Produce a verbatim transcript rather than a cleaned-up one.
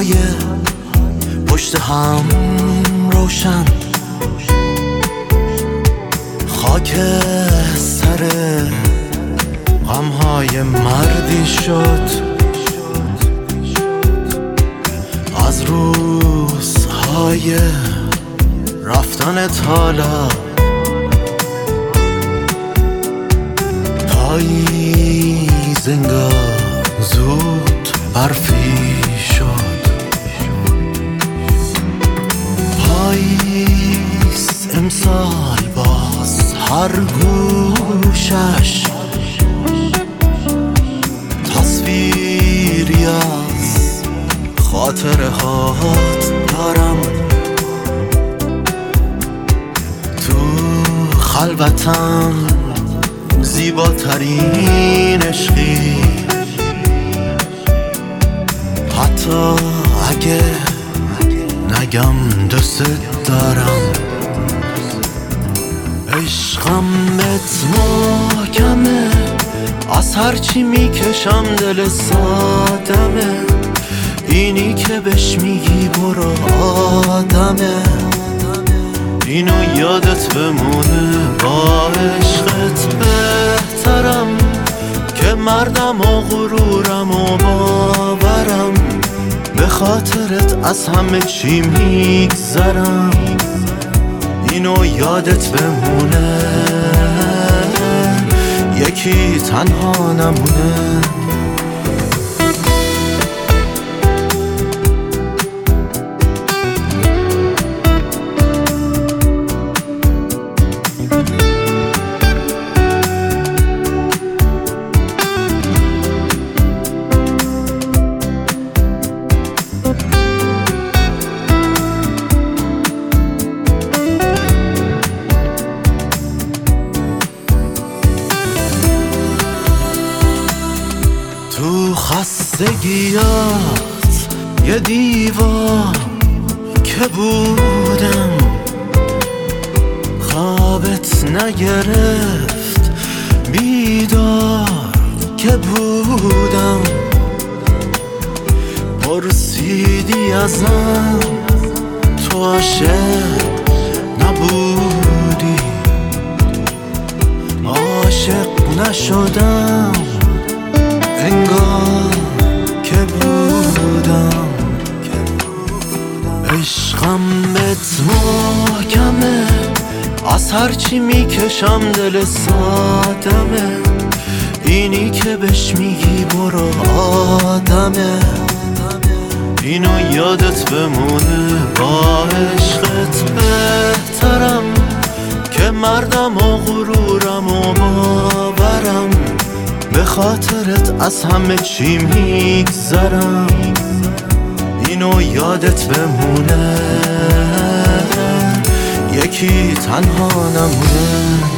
های پشت هم روشن، خاک سر غمهای مردی شد از روزهای رفتنت. حالا پاییز انگار زود برفی شد، پاییز امسال باز هر گوشش تصویری از خاطره هات دارم. تو خلوتم زیباترین عشقی، حتی اگه نگم دوست دارم. عشقم بهت محکمه، از هرچی میکشم دل سادمه، اینی که بهش میگی برو آدمه، اینو یادت بمونه. با عشقت بهترم که مردم و غرورم و باورم، به خاطرت از همه چی میگذرم، اینو یادت بمونه. یکی تنها نمونه. تو خستگیات یه دیوار که بودم، خوابت نگرفت بیدار که بودم، پرسیدی ازم تو عاشق نبودی، عاشق نشدم انگار که بودم. عشقم بهت محکمه، از هرچی میکشم دل سادمه، اینی که بهش میگی برو آدمه، اینو یادت بمونه. با عشقت بهترم که مردم و غرورم و باورم، به خاطرت از همه چی میگذرم، اینو یادت بمونه. یکی تنها نمونه.